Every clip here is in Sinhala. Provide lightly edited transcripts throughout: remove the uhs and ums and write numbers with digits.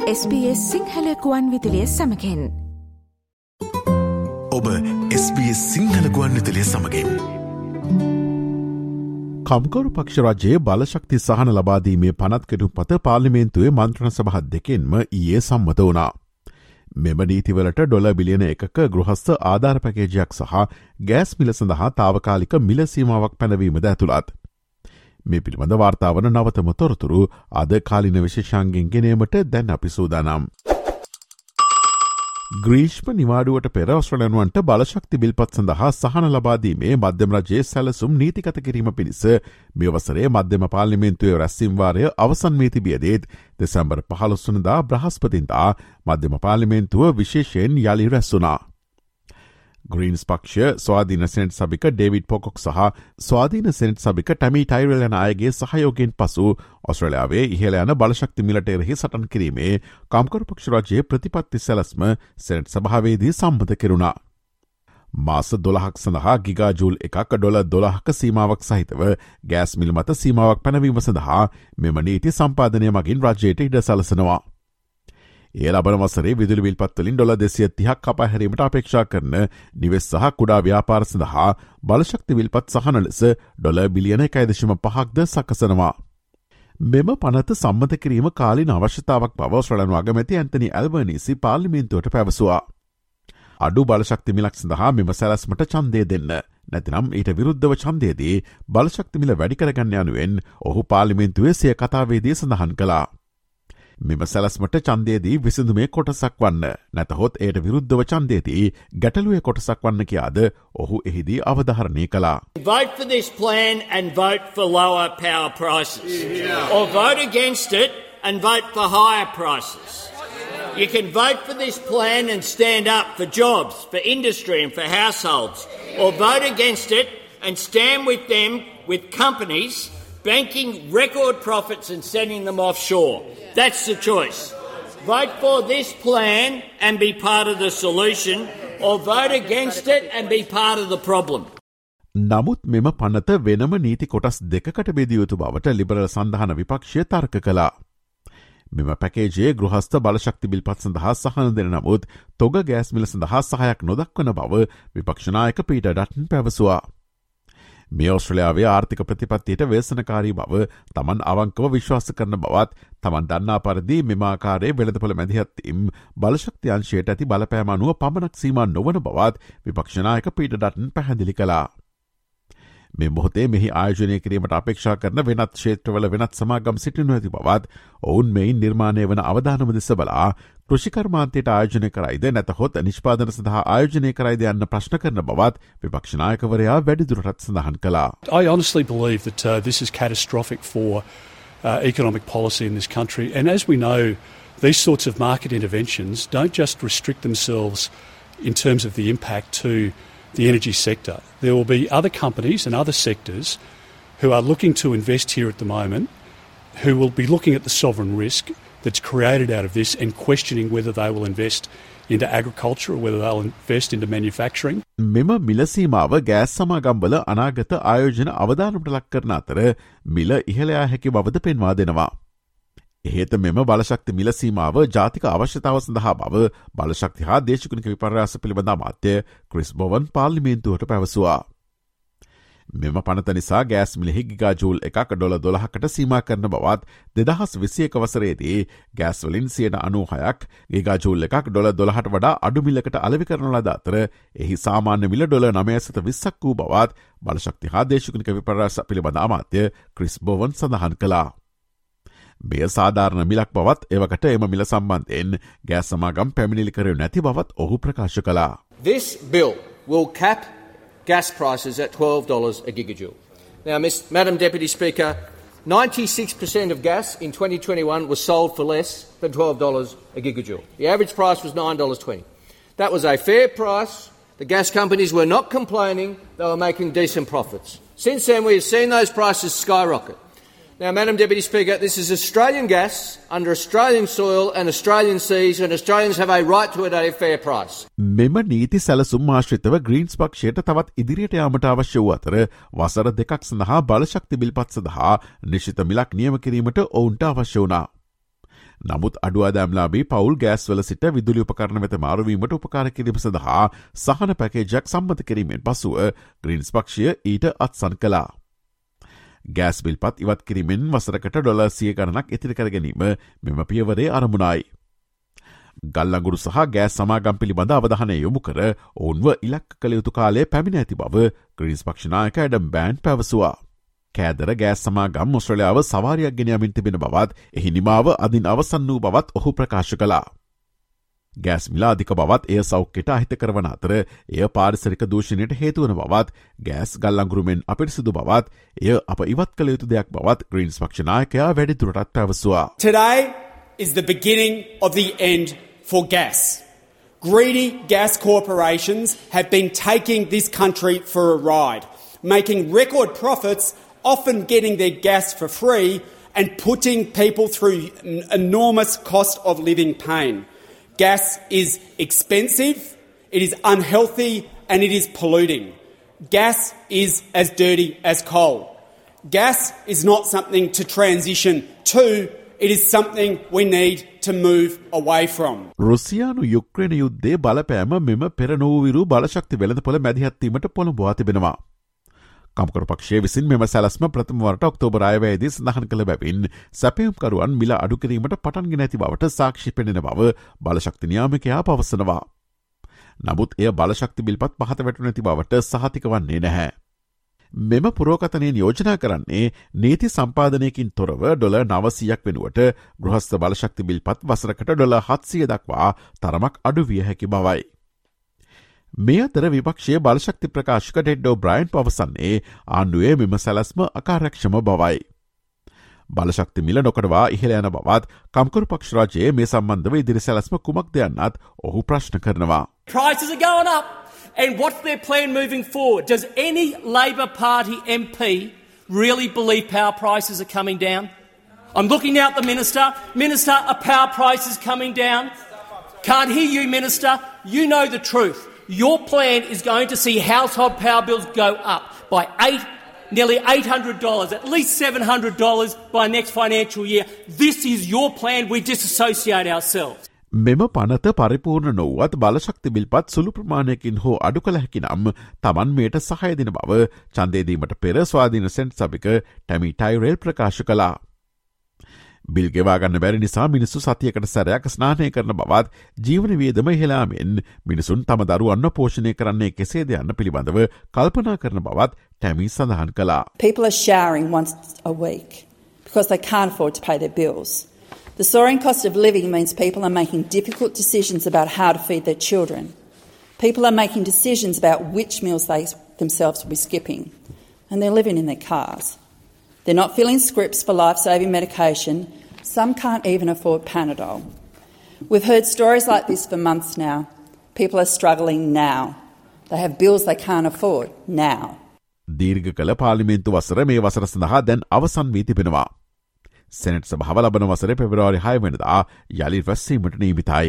SBS සිංහල ගුවන් විදුලිය සමගින් ඔබ SBS සිංහල ගුවන් විදුලිය සමගින් කම්කරු පක්ෂ රජයේ බලශක්ති සහන ලබාදීමේ පනත් කෙටුම්පත පාර්ලිමේන්තුවේ මන්ත්‍රණ සභා දෙකෙන්ම ඊයේ සම්මත වුණා. මෙම නීතිවලට ඩොලර් බිලියන එකක ගෘහස්ත ආධාර පැකේජයක් සහ ගෑස් මිල සඳහා තාවකාලික මිල සීමාවක් පැනවීමද ඇතුළත්. මේ පිළිබඳ වාර්තාවන නවතම තොරතුරු අද කාලින විශේෂාංගෙන් ගෙනීමට දැන් අපි සූදානම්. ග්‍රීෂ්ම නිවාඩුවට පෙර ඔස්ට්‍රේලියානුවන්ට බලශක්ති බිල්පත් සඳහා සහන ලබාදීමේ මධ්‍යම රජයේ සැලසුම් නීතිගත කිරීම පිණිස මේ වසරේ මධ්‍යම පාර්ලිමේන්තුවේ රැස්වීම් වාරය අවසන් වී තිබියදීත් දෙසැම්බර් 15 වෙනිදා බ්‍රහස්පතින්දා මධ්‍යම පාර්ලිමේන්තුව විශේෂයෙන් යලි රැස්වුණා. ග්‍රීන්ස් පක්ෂ ස්වාධීන සෙනෙට් සභික ඩේවිඩ් පොකොක් සහ ස්වාධීන සෙනෙට් සභික ටැමි ටයිරල් යන අයගේ සහයෝගයෙන් පසු ඔස්ට්‍රේලියාවේ ඉහළ යන බලශක්ති මිලට එරෙහි සටන් කිරීමේ කම්කරු පක්ෂ රජයේ ප්‍රතිපත්ති සැලැස්ම සෙනෙට් සභාවේදී සම්මත කෙරුණා. මාස 12ක් සඳහා ගිගාජූල් එකක් $12ක සීමාවක් සහිතව ගෑස් මිල මත සීමාවක් පැනවීම සඳහා මෙම නීති සම්පාදනය මගින් රජයට ඉඩ සලසනවා. ඒ ලබන වසරේ විදුලි විල්පත්වලින් $230ක් කපා හැරීමට අපේක්ෂා කරන නිවෙස් සහ කුඩා ව්‍යාපාර සඳහා බලශක්ති විල්පත් සහන ලෙස $1 බිලියන 1.5ක්ද සකසනවා. මෙම පනත සම්මත කිරීම කාලින අවශ්‍යතාවක් බව ඔස්ට්‍රේලියානු අගමැති ඇන්තනි ඇල්බනීසි පාර්ලිමේන්තුවට පැවසුවා. අඩු බලශක්ති මිලක් සඳහා මෙම සැලැස්මට ඡන්දය දෙන්න. නැතිනම් ඊට විරුද්ධව ඡන්දයේදී බලශක්ති මිල වැඩි කරගන්න යනුවෙන් ඔහු පාර්ලිමේන්තුවේ සිය කතාවේදී සඳහන් කළා. මෙම සැලැස්මට ඡන්දයේදී විසඳුමේ කොටසක් වන්න නැතහොත් එයට විරුද්ධව ඡන්දයේදී ගැටලුවේ කොටසක් වන්න කියාද ඔහු එහිදී අවධාරණය කළා. Vote for this plan and vote for lower power prices. Or vote against it and vote for higher prices. You can vote for this plan and stand up for jobs, for industry and for households. Or vote against it and stand with them, with companies banking record profits and sending them offshore. That's the choice. Vote for this plan and be part of the solution, or vote against it and be part of the problem. නමුත් මෙම පනත වෙනම නීති කොටස් දෙකකට බෙදිය යුතු බවට ලිබරල් සන්ධාන විපක්ෂය තර්ක කළා. මෙම පැකේජයේ ගෘහස්ත බලශක්ති බිල්පත් සඳහා සහන දෙන නමුත් තොග ගෑස් මිල සඳහා සහයක් නොදක්වන බව විපක්ෂ නායක පීටර් ඩටන් පැවසුවා. මේ ඔස්ට්‍රේලියාවේ ආර්ථික ප්‍රතිපත්තියට ව්‍යසනකාරී බව තමන් අවංකව විශ්වාස කරන බවත් තමන් දන්නා පරිදි මෙම ආකාරයේ වෙළඳපොළ මැදිහත්වීම් බලශක්ති අංශයට ඇති බලපෑම අනුව පමණක් සීමා නොවන බවත් විපක්ෂ නායක පීටර් ඩටන් පැහැදිලි කළා. මේ මොහොතේ මෙහි ආයෝජනය කිරීමට අපේක්ෂා කරන වෙනත් ක්ෂේත්‍රවල වෙනත් සමාගම් සිටිනු ඇති බවත් ඔවුන් මෙයින් නිර්මාණය වන අවදානම දෙස බලා කෘෂිකර්මාන්තයට ආයෝජනය කරයිද නැතහොත් නිෂ්පාදන සඳහා ආයෝජනය කරයිද යන්න ප්‍රශ්න කරන බවත් විපක්ෂ නායකවරයා වැඩිදුරටත් සඳහන් කළා. I honestly believe that this is catastrophic for economic policy in this country, and as we know, these sorts of market interventions don't just restrict themselves in terms of the impact to the energy sector. There will be other companies and other sectors who are looking to invest here at the moment who will be looking at the sovereign risk that's created out of this and questioning whether they will invest into agriculture or whether they'll invest into manufacturing. මෙම මිල සීමාව ගෑස් සමාගම්වල අනාගත ආයෝජන අවදානමට ලක් කරන අතර මිල ඉහළ යා හැකි බවද පෙන්වා දෙනවා. එහෙත මෙම බලශක්ති මිල සීමාව ජාතික අවශ්‍යතාව සඳහා බව බලශක්ති හා දේශගුණික විපර්යාස පිළිබඳ අමාත්‍ය ක්‍රිස් බොවන් පාර්ලිමේන්තුවට පැවසුවා. මෙම පනත නිසා ගෑස් මිලෙහි ගිගාජූල් එකක් $12කට සීමා කරන බවත් 2021 වසරේදී ගෑස් වලින් 96ක් ගිගාජූල් එකක් $12ට වඩා අඩු මිලකට අලෙවි කරන ලද අතර එහි සාමාන්‍ය මිල $9.20ක් වූ බවත් බලශක්ති හා දේශගුණික විපර්යාස පිළිබඳ අමාත්‍ය ක්‍රිස් බොවන් සඳහන් කළා. මෙය සාධාරණ මිලක් බවත් එවකට එම මිල සම්බන්ධයෙන් ගෑස් සමාගම් පැමිණිලි කර නැති බවත් ඔහු ප්‍රකාශ කළා. This bill will cap gas prices at $12 a gigajoule. Now, Madam Deputy Speaker, 96% of gas in 2021 was sold for less than $12 a gigajoule. The average price was $9.20. That was a fair price. The gas companies were not complaining. They were making decent profits. Since then, we have seen those prices skyrocket. Now, Madam Deputy Speaker, this is Australian gas under Australian soil and Australian seas, and Australians have a right to it at a fair price. මෙම නීති සැලසුම් ආශ්‍රිතව ග්‍රීන්ස් පක්ෂයට තවත් ඉදිරියට යාමට අවශ්‍ය වූ අතර වසර දෙකක් සඳහා බලශක්ති බිල්පත් සඳහා නිශ්චිත මිලක් නියම කිරීමට ඔවුන්ට අවශ්‍ය වුණා. නමුත් අඩුවාදාම්ලාභී පවුල් ගෑස්වල සිට විදුලි උපකරණ වෙත මාරුවීමට උපකාර කිරීම සඳහා සහන පැකේජයක් සම්මත කිරීමෙන් පසුව ග්‍රීන්ස් පක්ෂය ඊට අත්සන් කළා. ගෑස් බිල්පත් ඉවත් කිරීමෙන් වසරකට $100 ගණනක් ඉතිරි කර ගැනීම මෙම පියවරේ අරමුණයි. ගල්ලඟුරු සහ ගෑස් සමාගම් පිළිබඳ අවධානය යොමු කර ඔවුන්ව ඉලක්ක කළ යුතු කාලය පැමිණ ඇති බව ග්‍රීන්ස් පක්ෂ නායක ඇඩම් බෑන් පැවසුවා. කෑදර ගෑස් සමාගම් ඔස්ට්‍රේලියාව සවාරියක් ගෙන යමින් තිබෙන බවත් එහි නිමාව අදින් අවසන් වූ බවත් ඔහු ප්‍රකාශ කළා. ගෑස් මිල අධික බවත් එය සෞඛ්‍යයට අහිතකර වන අතර එය පාරිසරික දූෂණයට හේතු වන බවත් ගෑස් ගල්ලඟුරුමෙන් අපිරිසිදු බවත් එය අප ඉවත් කළ යුතු දෙයක් බවත් ග්‍රීන්ස් පක්ෂ නායකයා වැඩිදුරටත් පැවසුවා. Today is the beginning of the end for gas. Greedy gas corporations have been taking this country for a ride, making record profits, often getting their gas for free and putting people through enormous cost of living pain. Gas is expensive, it is unhealthy and it is polluting. Gas is as dirty as coal. Gas is not something to transition to, it is something we need to move away from. රුසියානු Ukraine යුද්ධයේ බලපෑම මෙම පෙර නොවූ බලශක්ති වෙළඳපොළ මැදිහත්වීමට පොළඹවා තිබෙනවා. කම්කරු පක්ෂය විසින් මෙම සැලැස්ම ප්‍රථම වරට ඔක්තෝබර් අයවැයේදී සඳහන් කළ බැවින් සැපයුම්කරුවන් මිල අඩු කිරීමට පටන් ගෙන ඇති බවට සාක්ෂි පෙනෙන බව බලශක්ති නියාමකයා පවසනවා. නමුත් එය බලශක්ති බිල්පත් පහත වැටුණු නැති බවට සහතික වන්නේ නැහැ. මෙම පුරෝකථනයෙන් යෝජනා කරන්නේ නීති සම්පාදනයකින් තොරව $900ක් වෙනුවට ගෘහස්ත බලශක්ති බිල්පත් වසරකට $700 දක්වා තරමක් අඩු විය හැකි බවයි. මේ අතර විපක්ෂයේ බලශක්ති ප්‍රකාශක ටෙඩ් ඔබ්‍රයන් පවසන්නේ ආණ්ඩුවේ මෙම සැලැස්ම අකාර්යක්ෂම බවයි. බලශක්ති මිල නොකඩවා ඉහළ යන බවත් කම්කරු පක්ෂ රාජ්‍යයේ මේ සම්බන්ධව ඉදිරි සැලැස්ම කුමක්ද යන්නත් ඔහු ප්‍රශ්න කරනවා. Prices are going up. And what's their plan moving forward? Does any Labor Party MP really believe power prices are coming down? I'm looking out the Minister. Minister, are power prices coming down? Can't hear you, Minister. You know the truth. Your plan is going to see household power bills go up by nearly $800, at least $700 by next financial year. This is your plan. We disassociate ourselves. මෙම පනත පරිපූර්ණ නොවුවත් බලශක්ති බිල්පත් සුළු ප්‍රමාණයකින් හෝ අඩු කළ හැකි නම් තමන් මේට සහය දෙන බව ඡන්දයේදීමට පෙර ස්වාධීන සෙන්ට් සභික ටැමි ටයිරෙල් ප්‍රකාශ කළා. බිල් ගෙවා ගන්න බැරි නිසා මිනිස්සු සතියකට සැරයක් ස්නානය කරන බවත් ජීවන වියදම ඉහළාමෙන් මිනිසුන් තම දරුවන්ව පෝෂණය කරන්නේ කෙසේද යන්න පිළිබඳව කල්පනා කරන බවත් ටැමි සඳහන් කළා. People are showering once a week because they can't afford to pay their bills. The soaring cost of living means people are making difficult decisions about how to feed their children. People are making decisions about which meals they themselves will be skipping. And they're living in their cars. They're not filling scripts for life-saving medication. Some can't even afford Panadol. We've heard stories like this for months now. People are struggling now. They have bills they can't afford now. දීර්ඝ කළ පාර්ලිමේන්තු වසර මේ වසර සඳහා දැන් අවසන් වී තිබෙනවා. සෙනෙට් සභාව ලබන වසරේ පෙබරවාරි 6 වෙනිදා යලි රැස්වීමට නියමිතයි.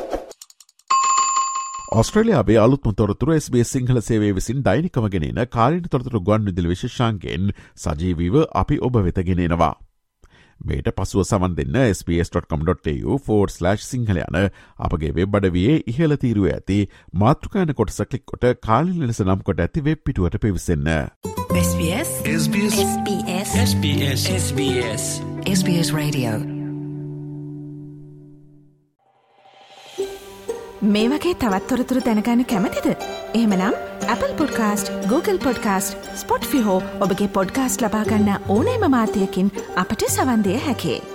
ඔස්ට්‍රේලියාවේ අලුත්ම තොරතුරු SBS සිංහල සේවය විසින් දෛනිකව ගෙනෙන කාලීන තොරතුරු ගුවන්විදුලි විශේෂාංගයෙන් සජීවීව අපි ඔබ වෙත ගෙනෙනවා. මේට පසුව සමන් දෙන්න sbs.com.au/සිංහල යන අපගේ වෙබ් අඩවියේ ඉහළ තීරුවේ ඇති මාතෘකා යන කොටස ක්ලික් කොට කාලීන ලෙස නම් කොට ඇති වෙබ් පිටුවට පිවිසෙන්න. SBS SBS SBS SBS SBS SBS Radio. මේ වගේ තවත් තොරතුරු දැනගන්න කැමතිද? එහෙමනම් Apple Podcast, Google Podcast, Spotify හෝ ඔබගේ podcast ලබා ගන්න ඕනෑම මාධ්‍යයකින් අපට සවන් දෙන්න හැකියි.